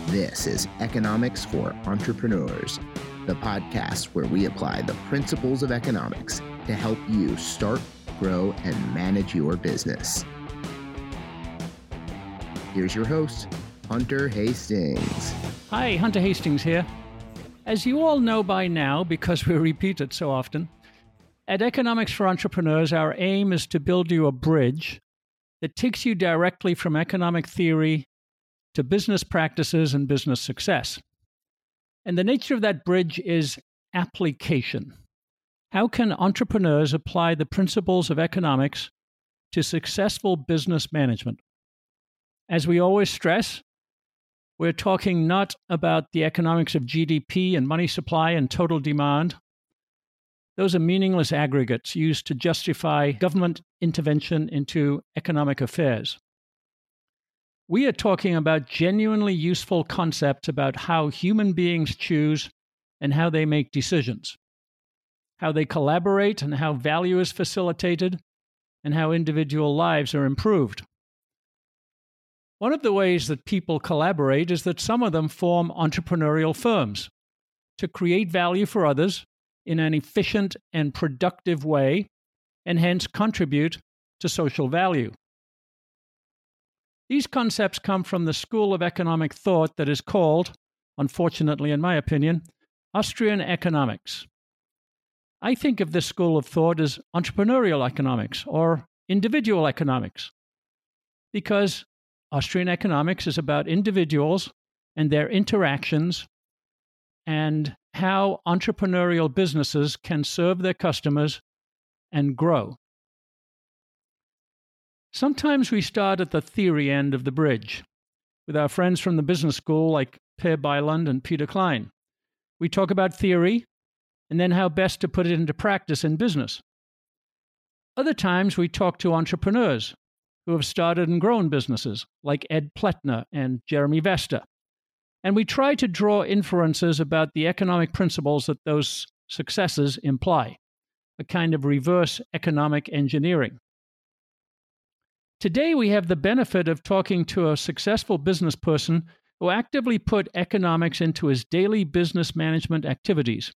This is Economics for Entrepreneurs, the podcast where we apply the principles of economics to help you start, grow, and manage your business. Here's your host, Hunter Hastings. Hi, Hunter Hastings here. As you all know by now, because we repeat it so often, at Economics for Entrepreneurs, our aim is to build you a bridge that takes you directly from economic theory to business practices and business success. And the nature of that bridge is application. How can entrepreneurs apply the principles of economics to successful business management? As we always stress, we're talking not about the economics of GDP and money supply and total demand. Those are meaningless aggregates used to justify government intervention into economic affairs. We are talking about genuinely useful concepts about how human beings choose and how they make decisions, how they collaborate and how value is facilitated, and how individual lives are improved. One of the ways that people collaborate is that some of them form entrepreneurial firms to create value for others in an efficient and productive way, and hence contribute to social value. These concepts come from the school of economic thought that is called, unfortunately in my opinion, Austrian economics. I think of this school of thought as entrepreneurial economics or individual economics, because Austrian economics is about individuals and their interactions and how entrepreneurial businesses can serve their customers and grow. Sometimes we start at the theory end of the bridge with our friends from the business school like Per Bylund and Peter Klein. We talk about theory and then how best to put it into practice in business. Other times we talk to entrepreneurs who have started and grown businesses like Ed Pletner and Jeremy Vesta. And we try to draw inferences about the economic principles that those successes imply, a kind of reverse economic engineering. Today, we have the benefit of talking to a successful business person who actively put economics into his daily business management activities.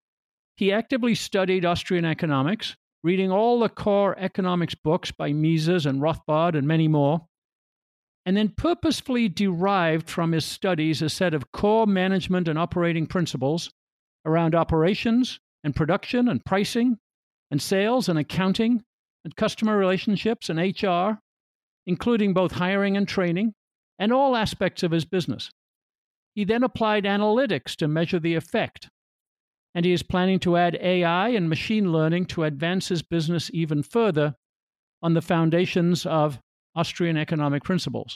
He actively studied Austrian economics, reading all the core economics books by Mises and Rothbard and many more, and then purposefully derived from his studies a set of core management and operating principles around operations and production and pricing and sales and accounting and customer relationships and HR, including both hiring and training, and all aspects of his business. He then applied analytics to measure the effect, and he is planning to add AI and machine learning to advance his business even further on the foundations of Austrian economic principles.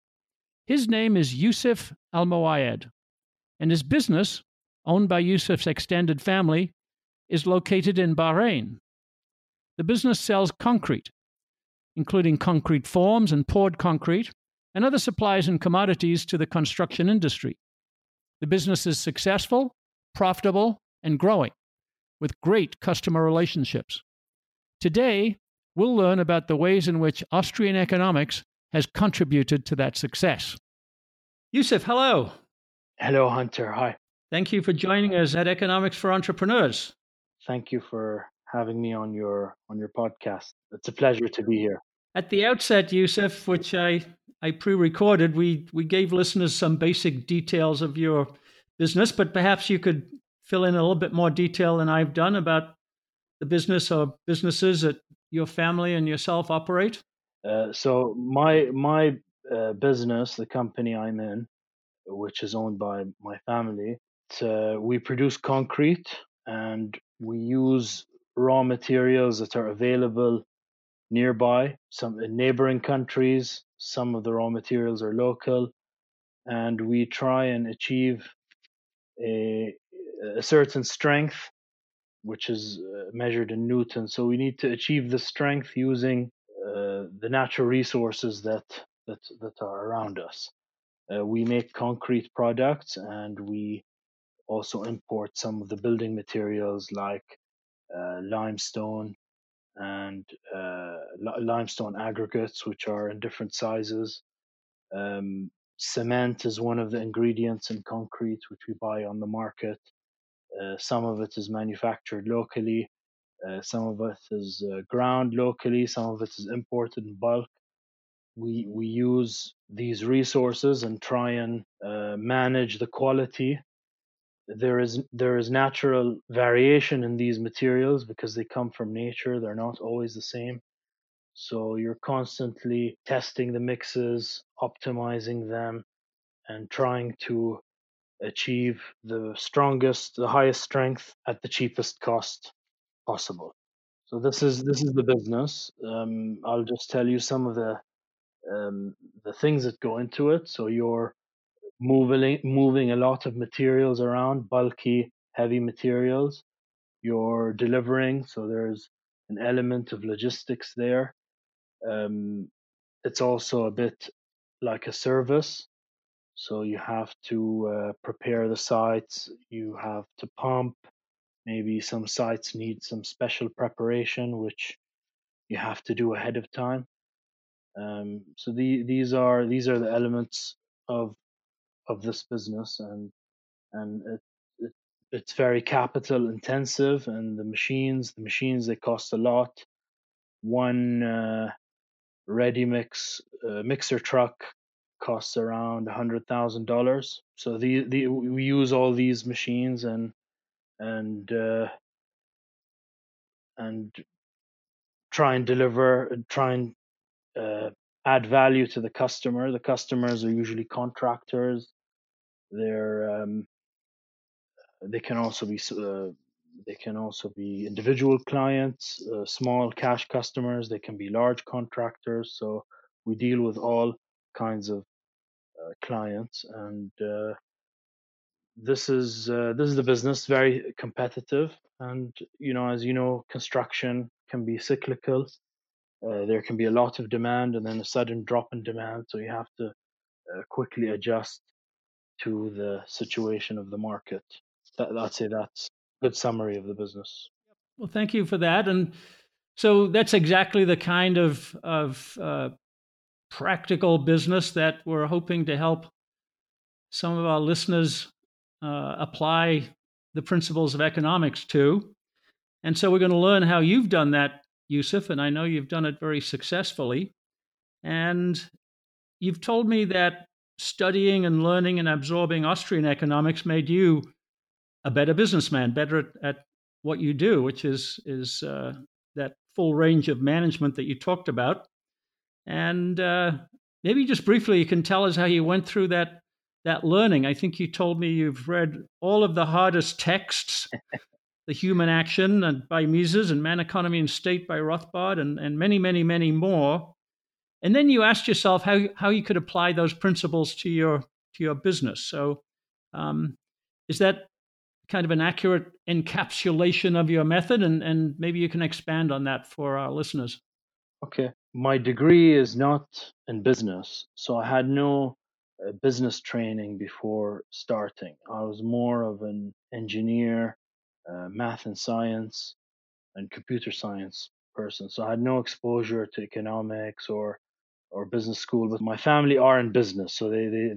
His name is Youssef Almoayed, and his business, owned by Youssef's extended family, is located in Bahrain. The business sells concrete, including concrete forms and poured concrete, and other supplies and commodities to the construction industry. The business is successful, profitable, and growing, with great customer relationships. Today, we'll learn about the ways in which Austrian economics has contributed to that success. Youssef, hello. Hello, Hunter. Hi. Thank you for joining us at Economics for Entrepreneurs. Thank you for having me on your podcast. It's a pleasure to be here. At the outset, Youssef, which I pre-recorded, we gave listeners some basic details of your business, but perhaps you could fill in a little bit more detail than I've done about the business or businesses that your family and yourself operate. So my business, the company I'm in, which is owned by my family, we produce concrete and we use raw materials that are available nearby, some in neighboring countries. Some of the raw materials are local, and we try and achieve a certain strength, which is measured in Newton. So we need to achieve the strength using the natural resources that are around us. We make concrete products, and we also import some of the building materials like limestone and limestone aggregates, which are in different sizes. cement is one of the ingredients in concrete which we buy on the market. Some of it is manufactured locally. Some of it is ground locally. Some of it is imported in bulk. We use these resources and try and manage the quality. There is natural variation in these materials because they come from nature. They're not always the same. So you're constantly testing the mixes, optimizing them, and trying to achieve the highest strength at the cheapest cost possible. So this is the business. I'll just tell you some of the things that go into it. So you're moving a lot of materials around, bulky, heavy materials. You're delivering, so there's an element of logistics there. Um, it's also a bit like a service. So you have to prepare the sites. You have to pump. Maybe some sites need some special preparation, which you have to do ahead of time. So these are the elements of this business, and it it's very capital intensive, and the machines they cost a lot. One ready mix mixer truck costs around $100,000. So the we use all these machines and uh, and try and uh, add value to the customer. The customers are usually contractors. They're they can also be individual clients, small cash customers. They can be large contractors. So we deal with all kinds of clients, and this is the business. Very competitive, and as you know, construction can be cyclical. There can be a lot of demand and then a sudden drop in demand, so you have to quickly adjust to the situation of the market. I'd say that's a good summary of the business. Well, thank you for that. And so that's exactly the kind of practical business that we're hoping to help some of our listeners apply the principles of economics to. And so we're going to learn how you've done that, Yusuf, and I know you've done it very successfully. And you've told me that studying and learning and absorbing Austrian economics made you a better businessman, better at what you do, which is that full range of management that you talked about. And maybe just briefly, you can tell us how you went through that learning. I think you told me you've read all of the hardest texts, The Human Action and by Mises and Man, Economy, and State by Rothbard, and many, many, many more. And then you asked yourself how you could apply those principles to your business. So, is that kind of an accurate encapsulation of your method? And maybe you can expand on that for our listeners. Okay. My degree is not in business, so I had no business training before starting. I was more of an engineer, math and science, and computer science person. So I had no exposure to economics or business school. But my family are in business, so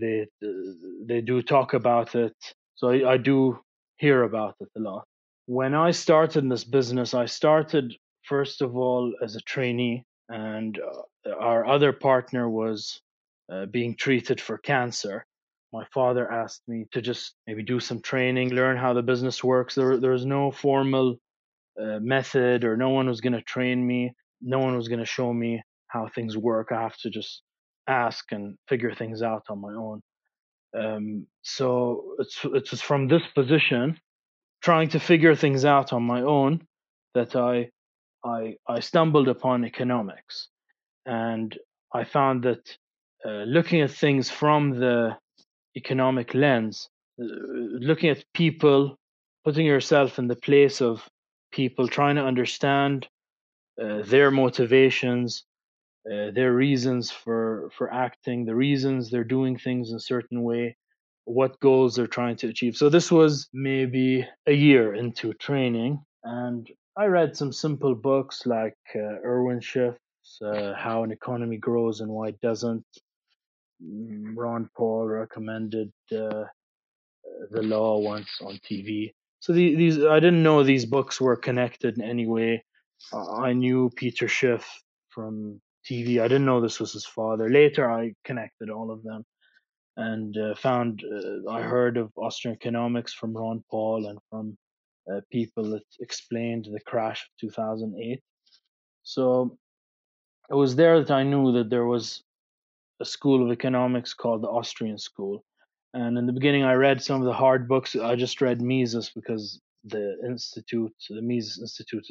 they do talk about it. So I do hear about it a lot. When I started in this business, I started first of all as a trainee, and our other partner was being treated for cancer. My father asked me to just maybe do some training, learn how the business works. There was no formal method, or no one was going to train me. No one was going to show me how things work. I have to just ask and figure things out on my own. So it was from this position, trying to figure things out on my own, that I stumbled upon economics, and I found that looking at things from the economic lens, looking at people, putting yourself in the place of people, trying to understand their motivations, their reasons for acting, the reasons they're doing things in a certain way, what goals they're trying to achieve. So this was maybe a year into training, and I read some simple books like Irwin Schiff's How an Economy Grows and Why It Doesn't. Ron Paul recommended The Law once on TV. So these I didn't know these books were connected in any way. I knew Peter Schiff from TV. I didn't know this was his father. Later, I connected all of them and found I heard of Austrian economics from Ron Paul and from people that explained the crash of 2008. So it was there that I knew that there was a school of economics called the Austrian School. And in the beginning, I read some of the hard books. I just read Mises because the Mises Institute,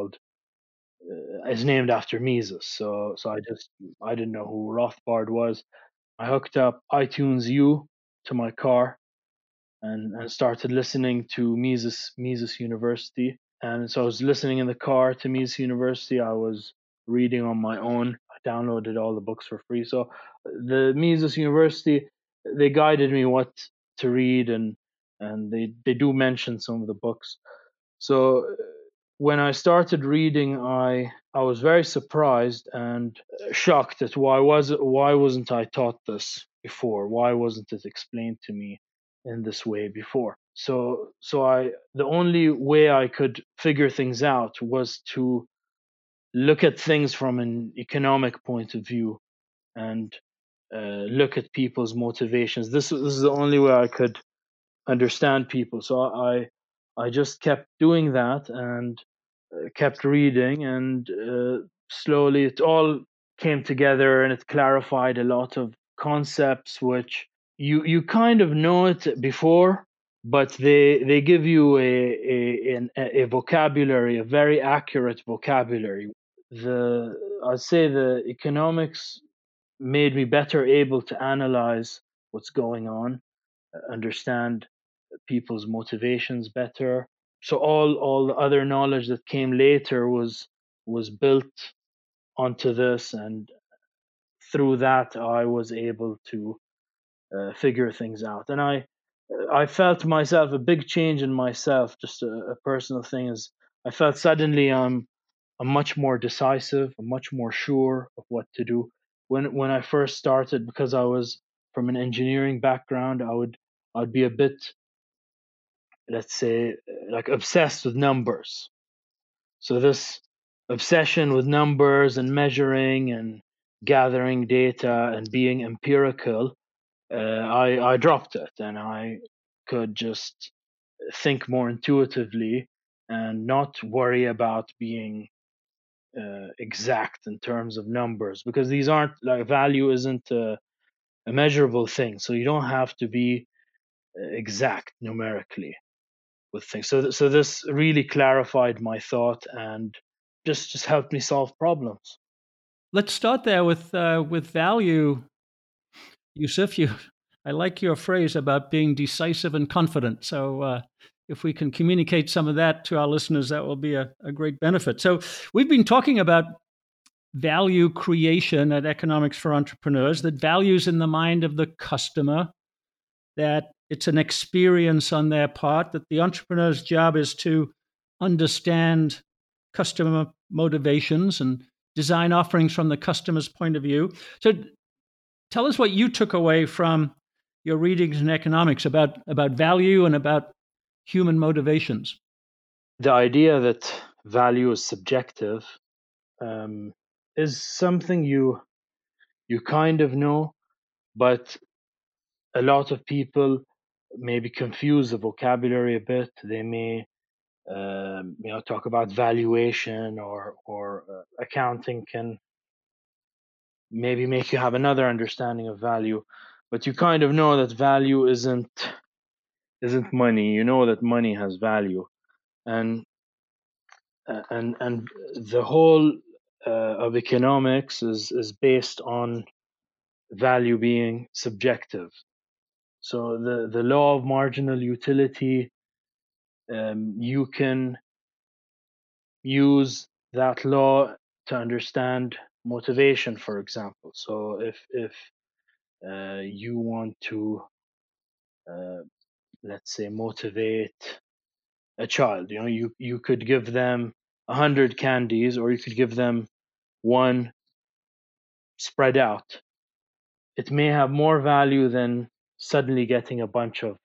is named after Mises. So I didn't know who Rothbard was. I hooked up iTunes U to my car and started listening to Mises University. And so I was listening in the car to Mises University. I was reading on my own. I downloaded all the books for free. So the Mises University, they guided me what to read, and they do mention some of the books. So when I started reading, I was very surprised and shocked at why wasn't I taught this before? Why wasn't it explained to me in this way before? So the only way I could figure things out was to look at things from an economic point of view and look at people's motivations. This is the only way I could understand people. So I just kept doing that and kept reading, and slowly it all came together and it clarified a lot of concepts which you kind of know it before, but they give you a vocabulary, a very accurate vocabulary. The I'd say the economics made me better able to analyze what's going on, understand people's motivations better. So all the other knowledge that came later was built onto this, and through that I was able to figure things out. And I felt myself a big change in myself. Just a personal thing is I felt suddenly I'm much more decisive, I'm much more sure of what to do. When I first started, because I was from an engineering background, I'd be a bit, let's say, like obsessed with numbers. So this obsession with numbers and measuring and gathering data and being empirical, I dropped it, and I could just think more intuitively and not worry about being exact in terms of numbers, because these aren't, like, value isn't a measurable thing, so you don't have to be exact numerically with things. So this really clarified my thought and just helped me solve problems. Let's start there with value, Yusuf. I like your phrase about being decisive and confident. So if we can communicate some of that to our listeners, that will be a great benefit. So we've been talking about value creation at Economics for Entrepreneurs, that value's in the mind of the customer, that it's an experience on their part, that the entrepreneur's job is to understand customer motivations and design offerings from the customer's point of view. So tell us what you took away from your readings in economics about value and about human motivations. The idea that value is subjective is something you kind of know, but a lot of people maybe confuse the vocabulary a bit. They may talk about valuation, or accounting can maybe make you have another understanding of value, but you kind of know that value isn't money. You know that money has value, and and the whole of economics is based on value being subjective. So the law of marginal utility, you can use that law to understand motivation, for example. So if you want to, let's say, motivate a child, you could give them 100 candies, or you could give them one spread out. it may have more value than suddenly getting a bunch of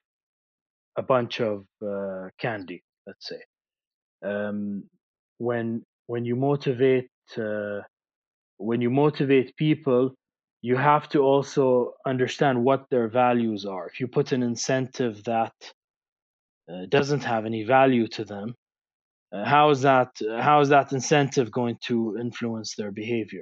candy, let's say. When you motivate people, you have to also understand what their values are. If you put an incentive that doesn't have any value to them, how is that incentive going to influence their behavior?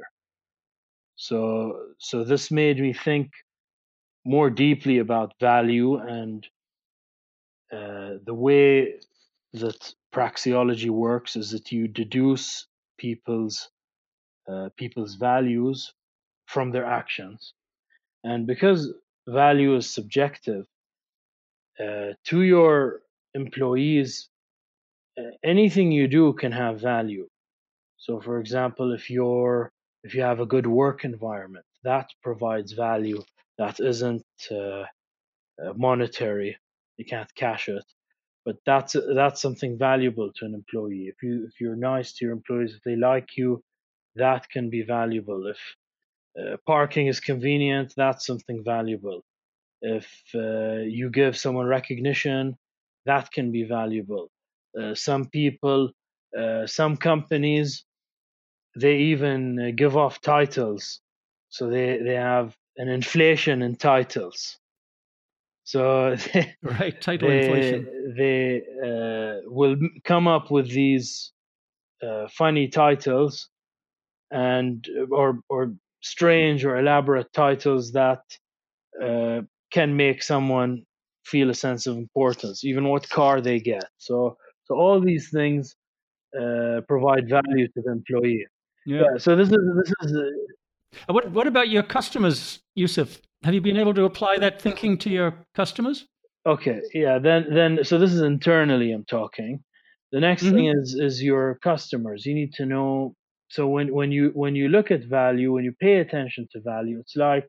So this made me think more deeply about value, and the way that praxeology works is that you deduce people's values from their actions, and because value is subjective, to your employees, anything you do can have value. So, for example, if you have a good work environment, that provides value that isn't monetary. You can't cash it, but that's something valuable to an employee. If you're nice to your employees, if they like you, that can be valuable. If parking is convenient, that's something valuable. If you give someone recognition, that can be valuable. Some people, some companies, they even give off titles, so they have an inflation in titles. So Right, title inflation. they will come up with these funny titles, and or strange or elaborate titles that can make someone feel a sense of importance, even what car they get. So all these things provide value to the employee. Yeah. Yeah. So this is What about your customers, Yusuf? Have you been able to apply that thinking to your customers? okay. Yeah. Then so this is internally I'm talking. The next thing Mm-hmm. is your customers. You need to know. So when you look at value, when you pay attention to value, it's like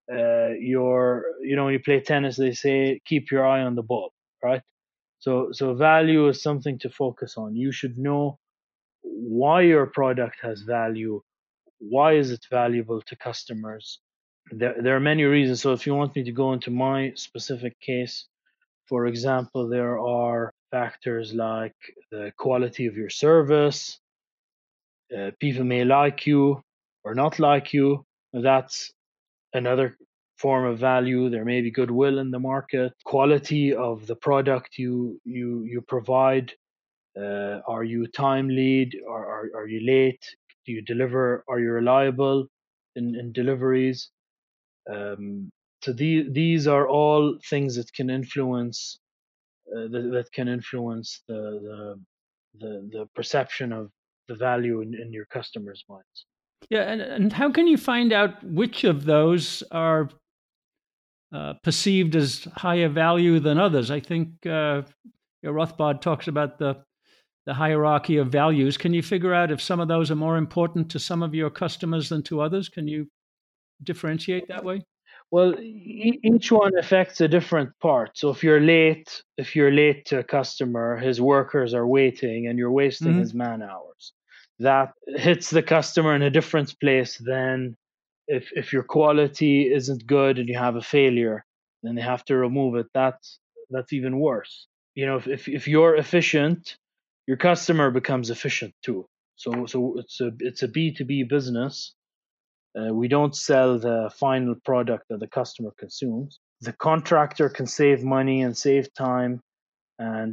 when you play tennis, they say keep your eye on the ball, right? So value is something to focus on. You should know why your product has value. Why is it valuable to customers? There are many reasons. So if you want me to go into my specific case, for example, there are factors like the quality of your service. People may like you or not like you. That's another form of value. There may be goodwill in the market. Quality of the product you provide. Are you timely? Are you late? Do you deliver? Are you reliable in deliveries? So these are all things that can influence that can influence the perception of the value in your customers' minds. Yeah, and how can you find out which of those are perceived as higher value than others? I think Rothbard talks about the hierarchy of values. Can you figure out if some of those are more important to some of your customers than to others? Can you differentiate that way? Well, each one affects a different part. So if you're late to a customer, his workers are waiting, and you're wasting his Mm-hmm. man hours. That hits the customer in a different place than if your quality isn't good and you have a failure, then they have to remove it. That's even worse. If you're efficient, your customer becomes efficient too. So it's a B2B business. We don't sell the final product that the customer consumes. The contractor can save money and save time, and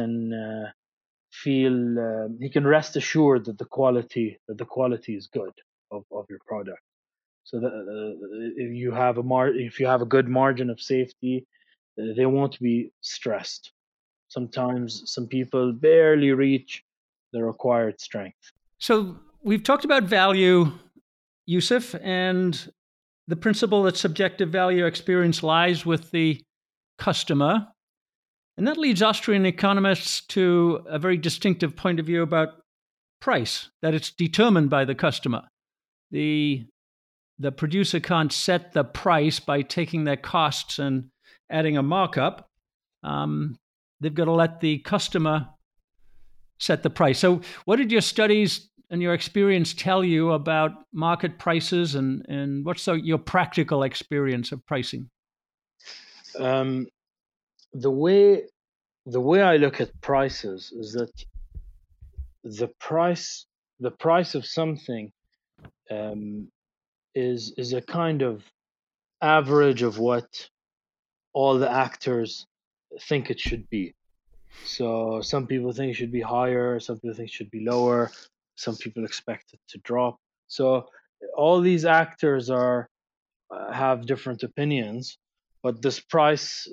he can rest assured that the quality is good of your product. So that if you have a good margin of safety, they won't be stressed. Sometimes some people barely reach the required strength. So we've talked about value, Yusuf, and the principle that subjective value experience lies with the customer. And that leads Austrian economists to a very distinctive point of view about price, that it's determined by the customer. The producer can't set the price by taking their costs and adding a markup. They've got to let the customer set the price. So what did your studies and your experience tell you about market prices, and what's your practical experience of pricing? Um, the way the way I look at prices is that the price the price of something um, is a kind of average of what all the actors think it should be. So some people think it should be higher, some people think it should be lower, some people expect it to drop. So all these actors are have different opinions, but this price,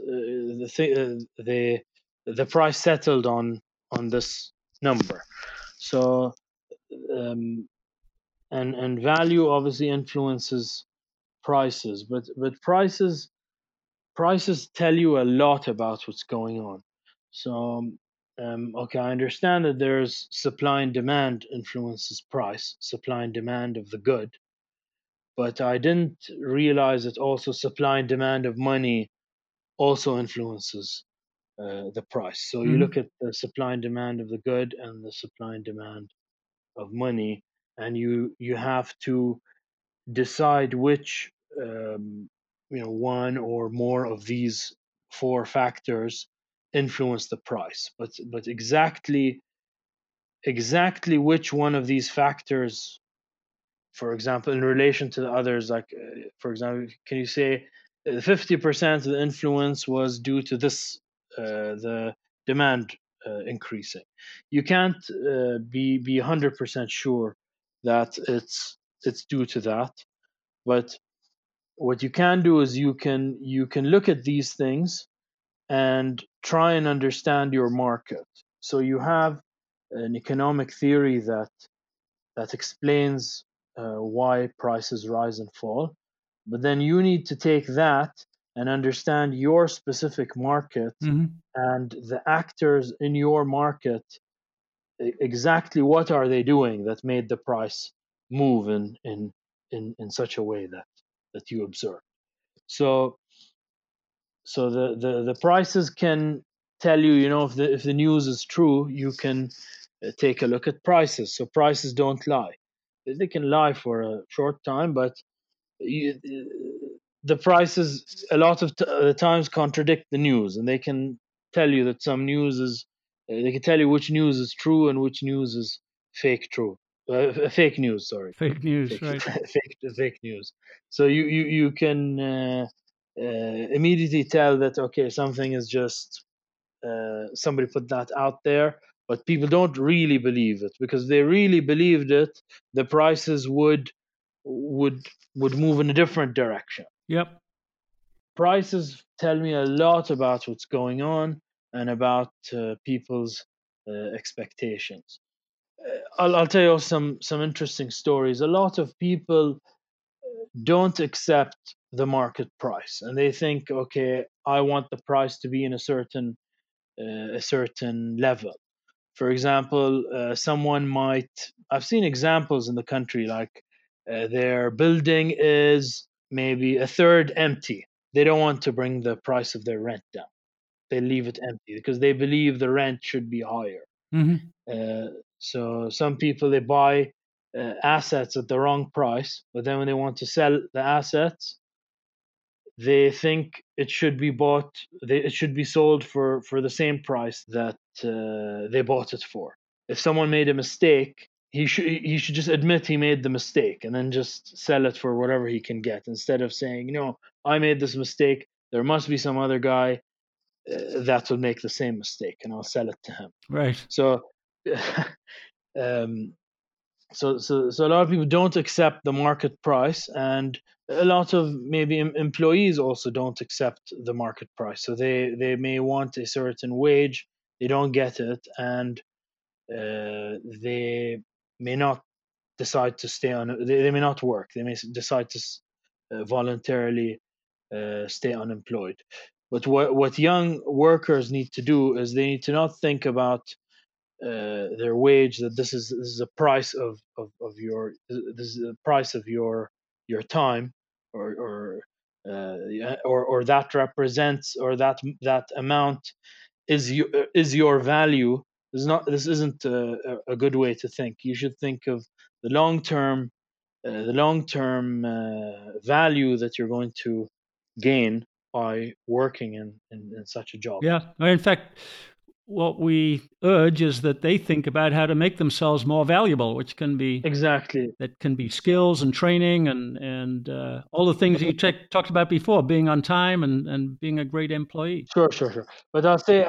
the price settled on this number. So um, and value obviously influences prices, but prices tell you a lot about what's going on. So, okay, I understand that there's supply and demand influences price, supply and demand of the good, but I didn't realize that also supply and demand of money also influences the price. So you look Mm-hmm. at the supply and demand of the good and the supply and demand of money, and you have to decide which one or more of these four factors influence the price, but exactly which one of these factors, for example, in relation to the others, like for example, can you say 50% of the influence was due to this, the demand increasing? You can't be 100% sure that it's due to that, but what you can do is you can look at these things and try and understand your market. So you have an economic theory that explains why prices rise and fall, but then you need to take that and understand your specific market Mm-hmm. and the actors in your market, exactly what are they doing that made the price move in such a way that you observe. So the prices can tell you, if the news is true, you can take a look at prices. So prices don't lie. They can lie for a short time, but the prices a lot of the times contradict the news, and they can tell you that some news is. They can tell you which news is true and which news is fake news. Sorry, Fake news, fake right? fake news. So you can immediately tell that, okay, something is just somebody put that out there, but people don't really believe it, because if they really believed it, the prices would would move in a different direction. Yep. Prices tell me a lot about what's going on and about people's expectations. I'll tell you some interesting stories. A lot of people don't accept the market price, and they think, okay, I want the price to be in a certain level. For example, someone might, I've seen examples in the country, like their building is maybe a third empty. They don't want to bring the price of their rent down. They leave it empty because they believe the rent should be higher. Mm-hmm. Uh, so some people, they buy assets at the wrong price, but then when they want to sell the assets, they think it should be it should be sold for the same price that they bought it for. If someone made a mistake, he should just admit he made the mistake and then just sell it for whatever he can get, instead of saying, I made this mistake. There must be some other guy that will make the same mistake, and I'll sell it to him. Right. So, um, so a lot of people don't accept the market price, and a lot of maybe employees also don't accept the market price. So they may want a certain wage, they don't get it, and they may not decide to stay on. They may not work. They may decide to voluntarily stay unemployed. But what young workers need to do is they need to not think about their wage, that this is a price of your, this is the price of your time, or or that represents, or that amount is your value This isn't a good way to think. You should think of the long term, value that you're going to gain by working in such a job. Yeah. In fact, what we urge is that they think about how to make themselves more valuable, which can be Exactly. skills and training and all the things you talked about before, being on time and being a great employee. Sure. But I'll say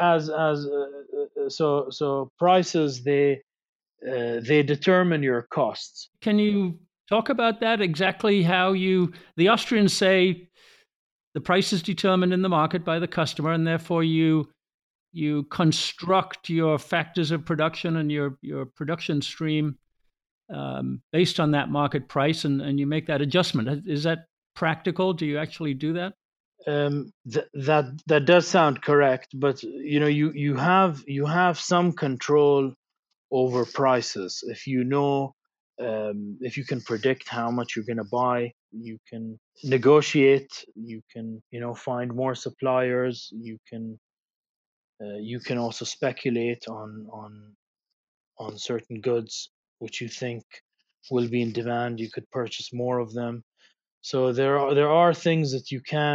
so prices, they determine your costs. Can you talk about that exactly? The Austrians say the price is determined in the market by the customer, and therefore you construct your factors of production and your production stream based on that market price, and you make that adjustment. Is that practical? Do you actually do that? That does sound correct, but you have some control over prices. If you can predict how much you're going to buy, you can negotiate. You can find more suppliers. You can also speculate on certain goods which you think will be in demand. You could purchase more of them. So there are things that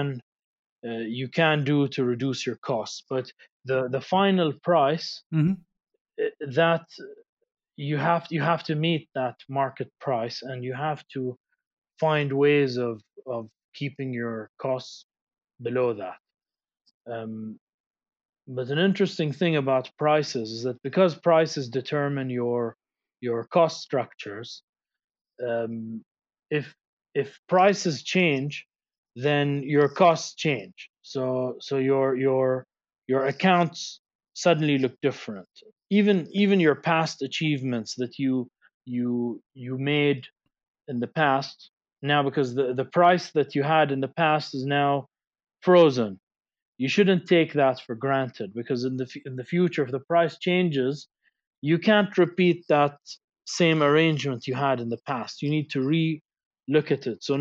you can do to reduce your costs, but the final price, Mm-hmm. that you have to meet that market price, and you have to find ways of keeping your costs below that. Um, but an interesting thing about prices is that because prices determine your cost structures, um, if prices change, then your costs change. So your accounts suddenly look different. Even your past achievements that you made in the past, now, because the price that you had in the past is now frozen. You shouldn't take that for granted, because in the future, if the price changes, you can't repeat that same arrangement you had in the past. You need to look at it. So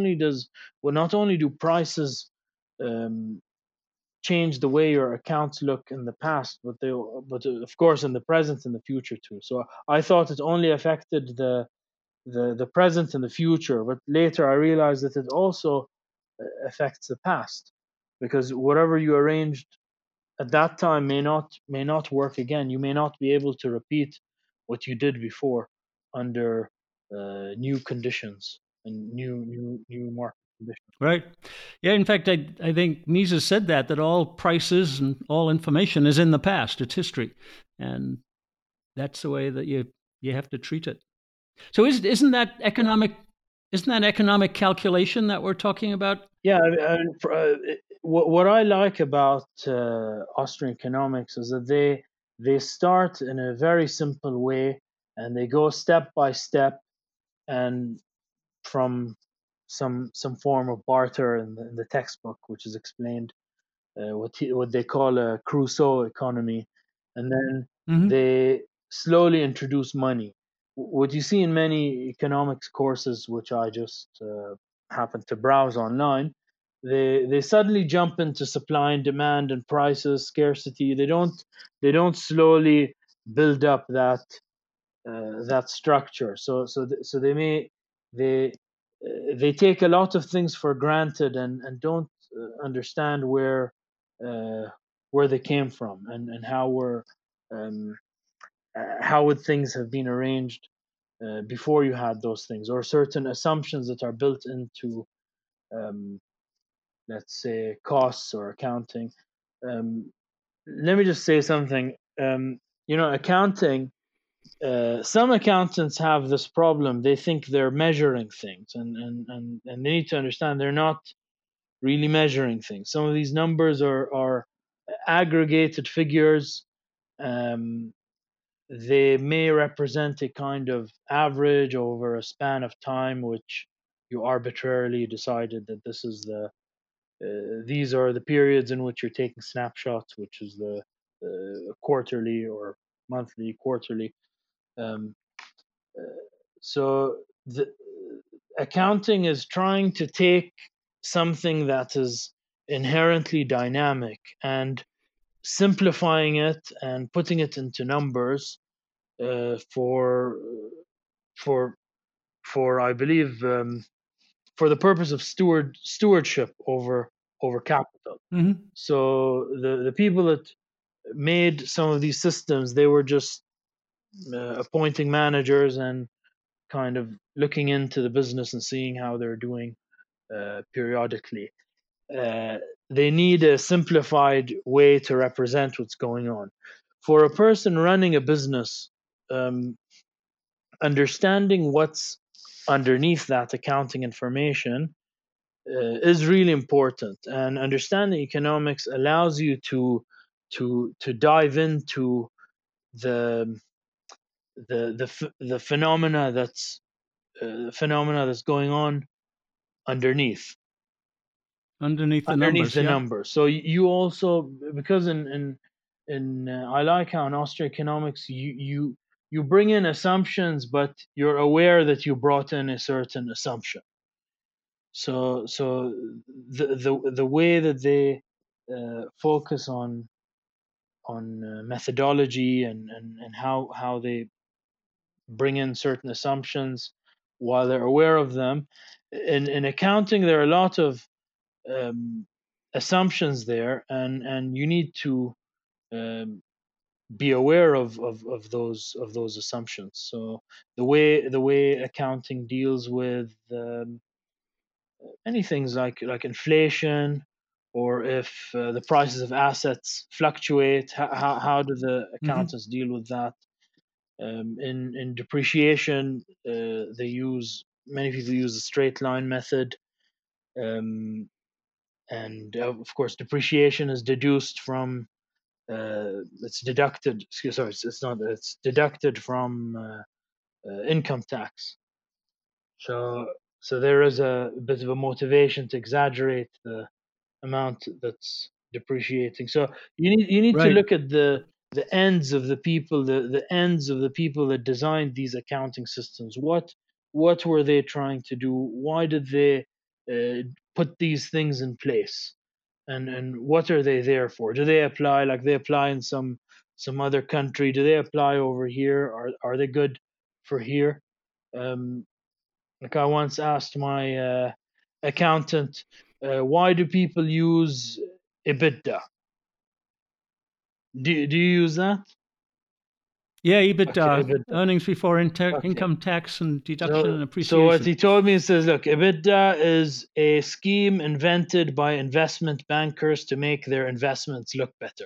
not only do prices um, change the way your accounts look in the past, but of course in the present and the future too. So I thought it only affected the present and the future, but later I realized that it also affects the past, because whatever you arranged at that time may not work again. You may not be able to repeat what you did before under new conditions and new market conditions. Right. Yeah. In fact, I think Mises said that all prices and all information is in the past. It's history, and that's the way that you have to treat it. So isn't that economic? Isn't that economic calculation that we're talking about? Yeah, what I like about Austrian economics is that they start in a very simple way, and they go step by step, and from some form of barter in the textbook, which is explained, what they call a Crusoe economy, and then Mm-hmm. they slowly introduce money. What you see in many economics courses, which I just happen to browse online, they suddenly jump into supply and demand and prices, scarcity. They don't slowly build up that structure. So they take a lot of things for granted, and don't understand uh, where they came from, and um, how would things have been arranged before you had those things, or certain assumptions that are built into, um, let's say, costs or accounting. Um, Let me just say something. Accounting. Some accountants have this problem. They think they're measuring things, and they need to understand they're not really measuring things. Some of these numbers are aggregated figures. Um, they may represent a kind of average over a span of time, which you arbitrarily decided that these are the periods in which you're taking snapshots, which is the quarterly or monthly, quarterly. Um, so the accounting is trying to take something that is inherently dynamic, and simplifying it and putting it into numbers for for I believe for the purpose of stewardship over capital. Mm-hmm. So the people that made some of these systems, they were just appointing managers and kind of looking into the business and seeing how they're doing periodically. Uh, they need a simplified way to represent what's going on. For a person running a business, understanding what's underneath that accounting information is really important, and understanding economics allows you to dive into the the phenomena that's going on underneath Underneath the underneath numbers, the yeah. numbers. So you also, because in I like how in Austria economics you bring in assumptions, but you're aware that you brought in a certain assumption. So the way that they focus on methodology and how they bring in certain assumptions while they're aware of them. In accounting, there are a lot of um, assumptions there, and you need to um, be aware of those assumptions. So the way accounting deals with many things like inflation, or if the prices of assets fluctuate, how do the Mm-hmm. accountants deal with that? In depreciation, many people use the straight line method, um, and of course depreciation is deduced from it's deducted. Sorry, it's not. It's deducted from income tax. So there is a bit of a motivation to exaggerate the amount that's depreciating. So you need to Right. look at the ends of the people, the ends of the people that designed these accounting systems. What were they trying to do? Why did they put these things in place? And what are they there for? Do they apply like they apply in some other country? Do they apply over here? Are they good for here? Um, like I once asked my accountant, why do people use EBITDA? Do you use that? Yeah, Okay, EBITDA, EBITDA. earnings before Okay. income tax and deduction and So what appreciation. he told me, he says, look, EBITDA is a scheme invented by investment bankers to make their investments look better.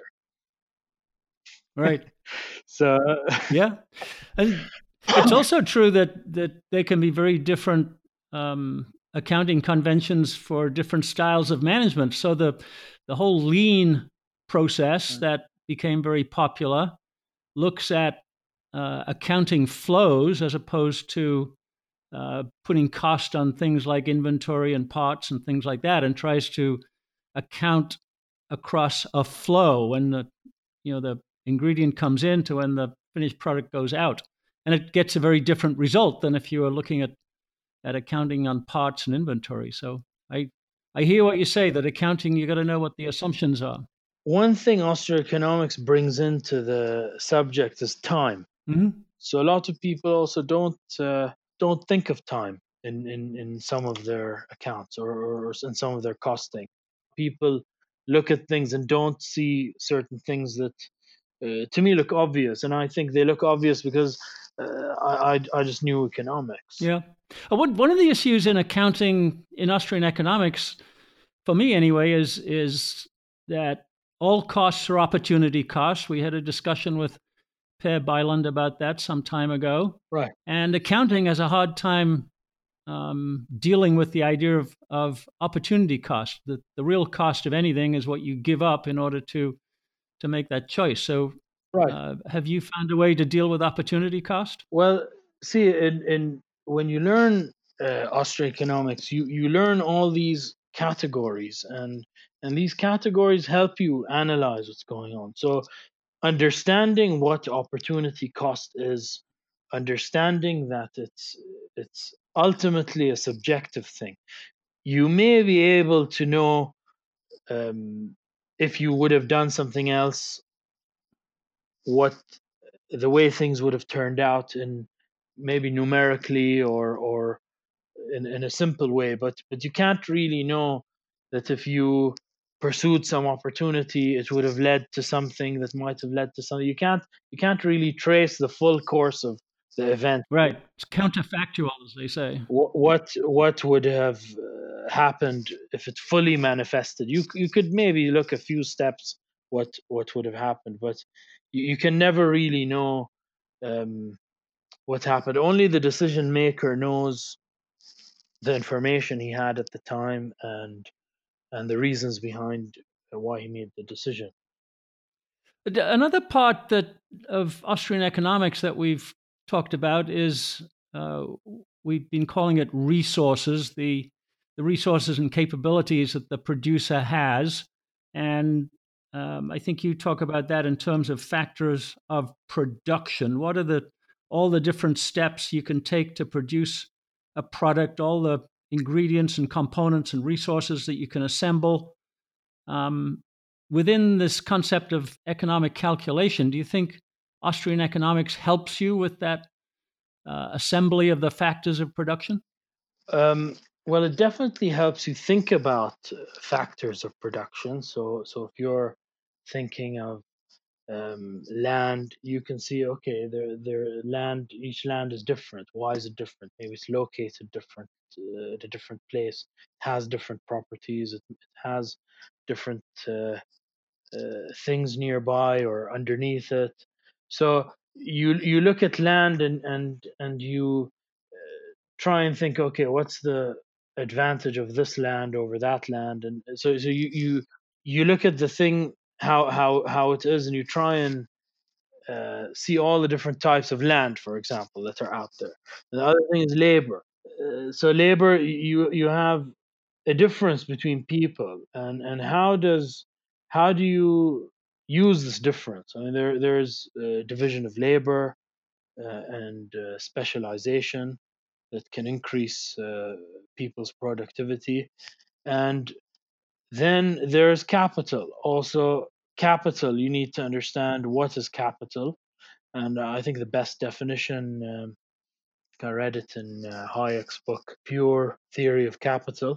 Right. So Yeah. And it's also true that they can be very different accounting conventions for different styles of management. So the whole lean process that became very popular looks at accounting flows as opposed to putting cost on things like inventory and parts and things like that, and tries to account across a flow when the ingredient comes in to when the finished product goes out, and it gets a very different result than if you are looking at accounting on parts and inventory. So I hear what you say, that accounting, you got to know what the assumptions are. one thing osteoeconomics brings into the subject is time. Mm-hmm. So a lot of people also don't think of time in some of their accounts, or in some of their costing. People look at things and don't see certain things that to me look obvious, and I think they look obvious because I just knew economics. Yeah. One of the issues in accounting in Austrian economics, for me anyway, is that all costs are opportunity costs. We had a discussion with Per Byland about that some time ago. Right. And accounting has a hard time dealing with the idea of opportunity cost. The real cost of anything is what you give up in order to make that choice. So, Right. have you found a way to deal with opportunity cost? Well, see, in when you learn osteoeconomics, you learn all these categories, and these categories help you analyze what's going on. So understanding what opportunity cost is, understanding that it's ultimately a subjective thing. You may be able to know um, if you would have done something else, what the way things would have turned out, in maybe numerically or in a simple way, but you can't really know that if you pursued some opportunity, it would have led to something that might have led to something. You can't really trace the full course of the event. Right. It's counterfactual, as they say. What would have happened if it fully manifested? You could maybe look a few steps what would have happened, but you can never really know um, what happened. Only the decision maker knows the information he had at the time, and the reasons behind why he made the decision. Another part of Austrian economics that we've talked about is uh, we've been calling it resources, the resources and capabilities that the producer has, and I think you talk about that in terms of factors of production. What are all the different steps you can take to produce a product, all the ingredients and components and resources that you can assemble? Um, Within this concept of economic calculation, do you think Austrian economics helps you with that assembly of the factors of production? Um, well, it definitely helps you think about factors of production. So if you're thinking of land, you can see, okay, each land is different. Why is it different? Maybe it's located different at a different place, has different properties, it has different things nearby or underneath it. So you look at land, and you try and think, okay, what's the advantage of this land over that land? And so you look at the thing, how it is, and you try and see all the different types of land, for example, that are out there. And the other thing is labor. So labor, you have a difference between people, and how do you use this difference? I mean, there's division of labor and specialization that can increase people's productivity, and then there's capital. Also, capital, you need to understand what is capital, and I think the best definition, I read it in Hayek's book, Pure Theory of Capital.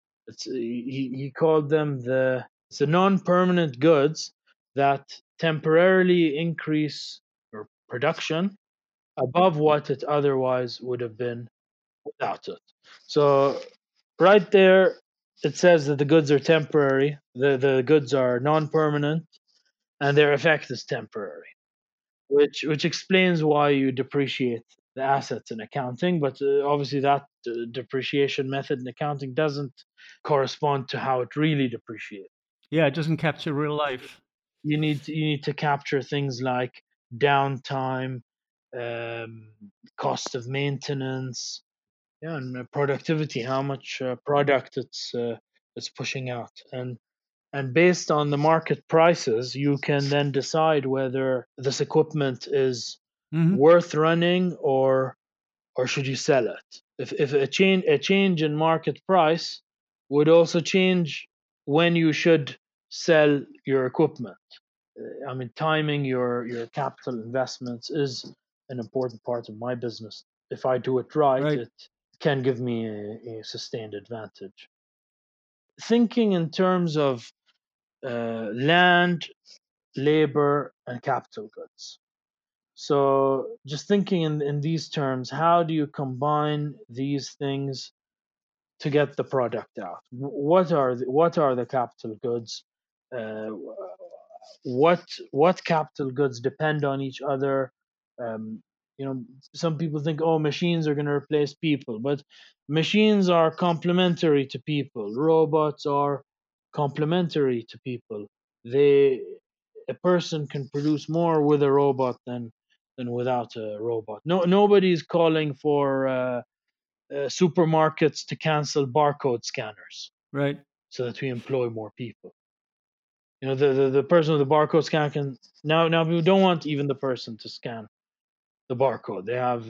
He called them the non-permanent goods that temporarily increase or production above what it otherwise would have been without it. So right there, it says that the goods are temporary, the goods are non-permanent, and their effect is temporary, which explains why you depreciate the assets in accounting. But obviously, that depreciation method in accounting doesn't correspond to how it really depreciates. Yeah, it doesn't capture real life. You need to capture things like downtime, um, cost of maintenance, yeah, and productivity, how much product it's pushing out, and based on the market prices, you can then decide whether this equipment is Hmm. worth running, or should you sell it. If a change in market price would also change when you should sell your equipment. I mean, timing your capital investments is an important part of my business. If I do it right, Right. it can give me a sustained advantage. Thinking in terms of land, labor, and capital goods. So, just thinking in these terms, how do you combine these things to get the product out? What are the capital goods? Uh, what capital goods depend on each other? Um, some people think, oh, machines are going to replace people, but machines are complementary to people. Robots are complementary to people. They A person can produce more with a robot than without a robot. Nobody's calling for supermarkets to cancel barcode scanners Right. so that we employ more people. The person with the barcode scanner can now we don't want even the person to scan the barcode. They have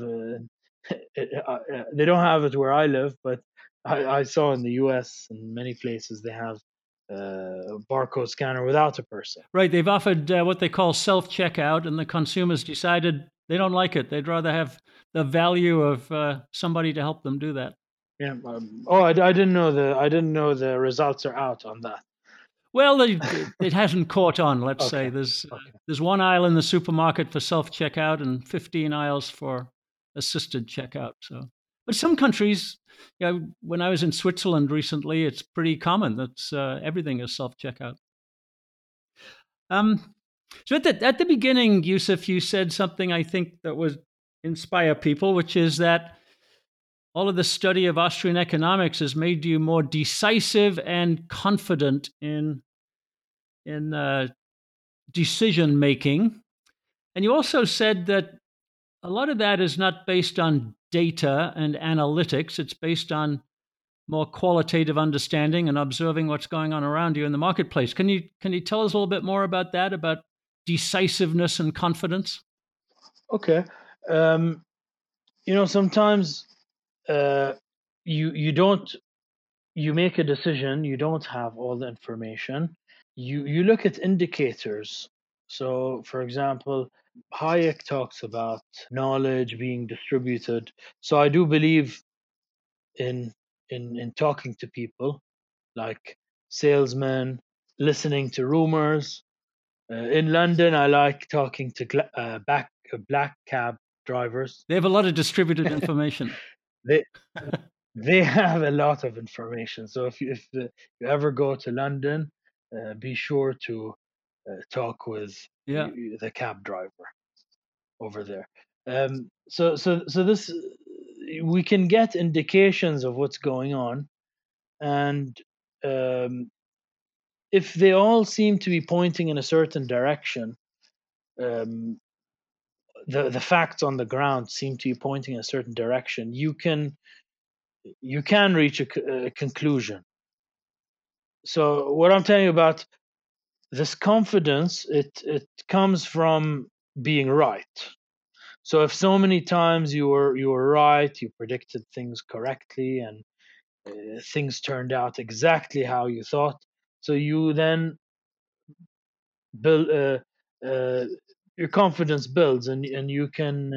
they don't have it where I live, but I saw in the U.S. and many places they have barcode scanner without a person. Right. They've offered what they call self-checkout, and the consumers decided they don't like it. They'd rather have the value of somebody to help them do that. Yeah. I didn't know the results are out on that. Well, it hasn't caught on. Let's say Okay. there's one aisle in the supermarket for self-checkout and 15 aisles for assisted checkout. So, but some countries, when I was in Switzerland recently, it's pretty common that everything is self-checkout. So at the beginning, Yusuf, you said something I think that would inspire people, which is that all of the study of Austrian economics has made you more decisive and confident in decision making. And you also said that a lot of that is not based on data and analytics. It's based on more qualitative understanding and observing what's going on around you in the marketplace. Can you tell us a little bit more about that, about decisiveness and confidence? Okay. Sometimes you make a decision, you don't have all the information. You look at indicators. So, for example, Hayek talks about knowledge being distributed. So I do believe in talking to people, like salesmen, listening to rumors. In London, I like talking to black cab drivers. They have a lot of distributed information. They they have a lot of information. So if you ever go to London, be sure to talk with the cab driver over there. So this, we can get indications of what's going on, and if they all seem to be pointing in a certain direction, um, the facts on the ground seem to be pointing in a certain direction, you can reach a conclusion. So what I'm telling you about this confidence, it comes from being right. So if so many times you were right, you predicted things correctly, and things turned out exactly how you thought, so you then build your confidence builds, and you can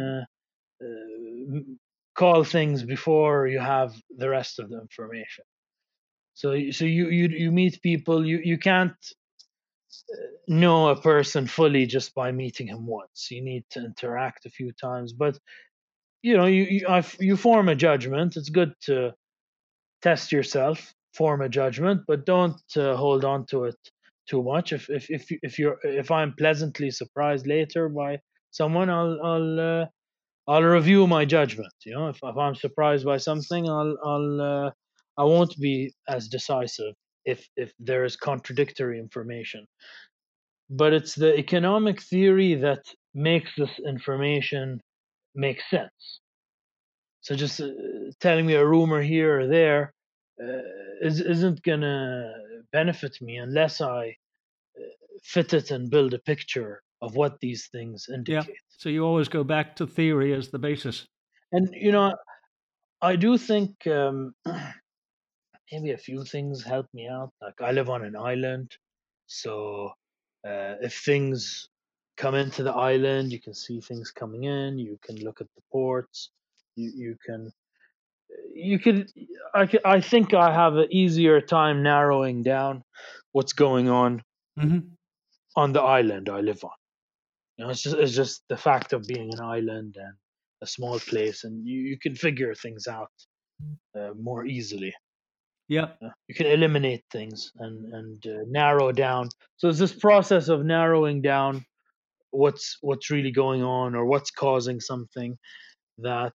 call things before you have the rest of the information. So you meet people, you can't know a person fully just by meeting him once. You need to interact a few times, but you form a judgment. It's good to test yourself, form a judgment, but don't hold on to it too much. If I'm pleasantly surprised later by someone, I'll review my judgment. If I'm surprised by something, I won't be as decisive if there is contradictory information. But it's the economic theory that makes this information make sense. So just telling me a rumor here or there isn't gonna benefit me unless I fit it and build a picture of what these things indicate. Yeah. So you always go back to theory as the basis. And I do think maybe a few things help me out. Like, I live on an island, so if things come into the island, you can see things coming in. You can look at the ports. You can I think I have an easier time narrowing down what's going on on the island I live on. It's just the fact of being an island and a small place, and you can figure things out more easily. Yeah. You can eliminate things and narrow down. So it's this process of narrowing down what's really going on or what's causing something that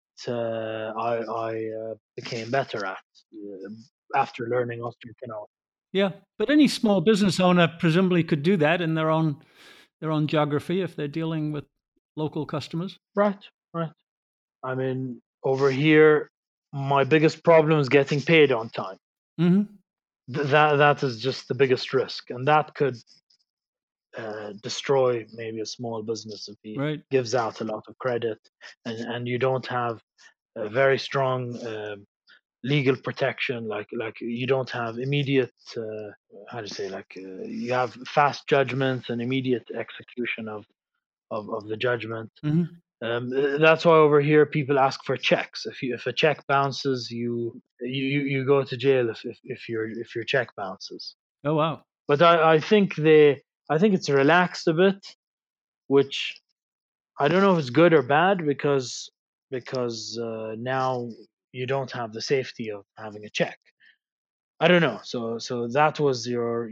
I became better at after learning Austrian economics. Yeah, but any small business owner presumably could do that in their own geography if they're dealing with local customers. Right. I mean, over here, my biggest problem is getting paid on time. Mm-hmm. That is just the biggest risk, and that could destroy maybe a small business if he gives out a lot of credit, and you don't have a very strong legal protection, like you don't have immediate how to say, you have fast judgments and immediate execution of the judgment. Mm-hmm. That's why over here people ask for checks. If a check bounces, you go to jail if your check bounces. Oh, wow. But I think it's relaxed a bit, which I don't know if it's good or bad, because now you don't have the safety of having a check. I don't know. So that was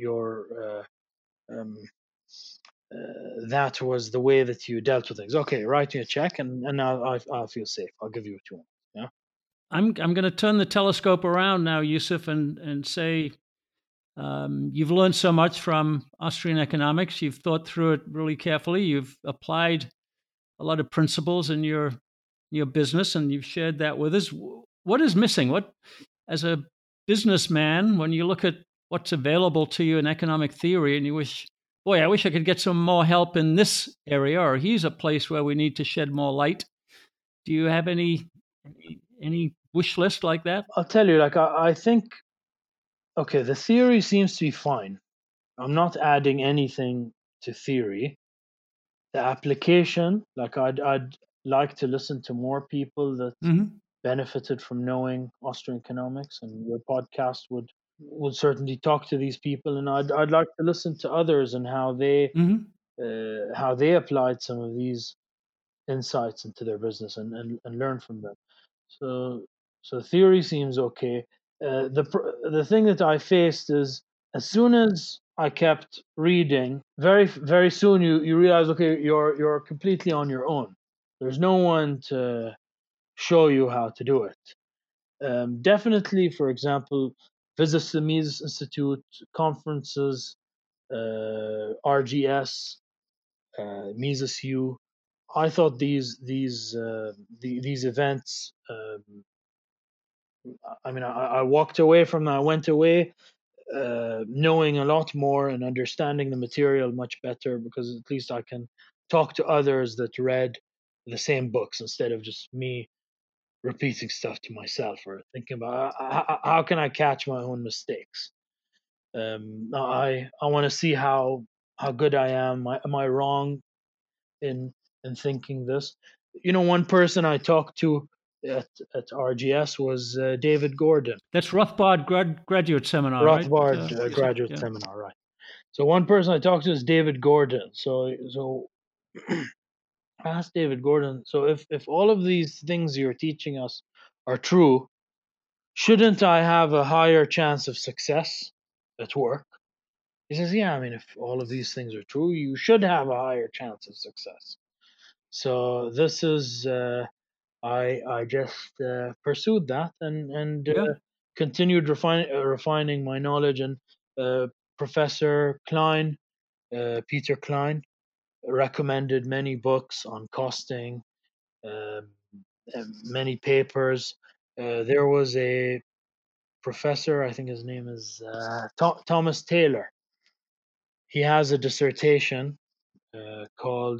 um, that was the way that you dealt with things. Okay, write me a check, and now I'll feel safe. I'll give you 2 months. Yeah. I'm going to turn the telescope around now, Yusuf, and say you've learned so much from Austrian economics. You've thought through it really carefully. You've applied a lot of principles in your business, and you've shared that with us. What is missing? What, as a businessman, when you look at what's available to you in economic theory, and you wish, boy, I wish I could get some more help in this area, or here's a place where we need to shed more light. Do you have any wish list like that? I'll tell you, I think, okay, the theory seems to be fine. I'm not adding anything to theory. The application, I'd like to listen to more people that benefited from knowing Austrian economics, and your podcast would certainly talk to these people, and I'd like to listen to others and how they applied some of these insights into their business, and learn from them. So theory seems okay. The thing that I faced is, as soon as I kept reading, very soon you realize, okay, you're completely on your own. There's no one to show you how to do it. Definitely, for example, visits to the Mises Institute, conferences, RGS, Mises U. I thought these events. I mean, I walked away from them. I went away knowing a lot more and understanding the material much better, because at least I can talk to others that read the same books instead of just me repeating stuff to myself or thinking about how can I catch my own mistakes. I want to see how good I am. Am I wrong in thinking this? One person I talked to at RGS was David Gordon. That's Rothbard graduate seminar, Rothbard right? graduate seminar, right? So one person I talked to is David Gordon. So I asked David Gordon, so if all of these things you're teaching us are true, shouldn't I have a higher chance of success at work? He says, yeah, I mean, if all of these things are true, you should have a higher chance of success. So this is, I just pursued that and continued refining my knowledge. And Professor Klein, Peter Klein, recommended many books on costing, many papers. There was a professor, I think his name is Thomas Taylor. He has a dissertation called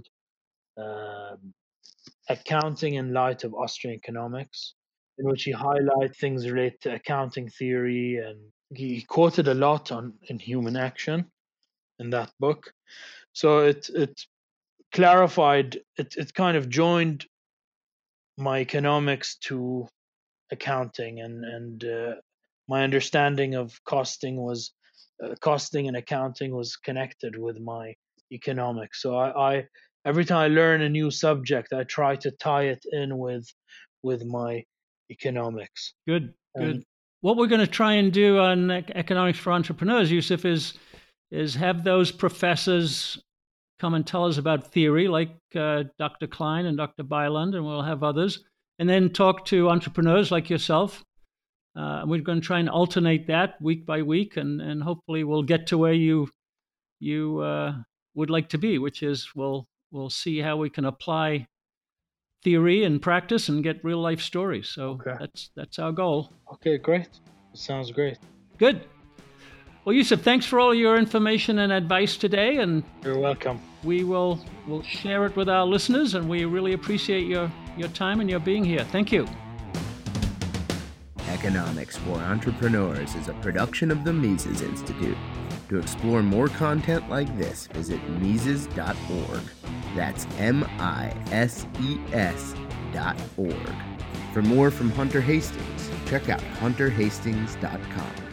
Accounting in Light of Austrian Economics, in which he highlights things related to accounting theory, and he quoted a lot in Human Action in that book. So it clarified, it kind of joined my economics to accounting, and my understanding of costing and accounting was connected with my economics. So I every time I learn a new subject, I try to tie it in with my economics. Good. What we're going to try and do on Economics for Entrepreneurs, Yusuf, is have those professors come and tell us about theory, like Dr. Klein and Dr. Byland, and we'll have others, and then talk to entrepreneurs like yourself. We're going to try and alternate that week by week, and hopefully we'll get to where you would like to be, which is we'll see how we can apply theory and practice and get real life stories. So that's our goal. Okay, great. Sounds great. Good. Well, Yusuf, thanks for all your information and advice today, and you're welcome. We'll share it with our listeners, and we really appreciate your time and your being here. Thank you. Economics for Entrepreneurs is a production of the Mises Institute. To explore more content like this, visit Mises.org. That's MISES.org. For more from Hunter Hastings, check out hunterhastings.com.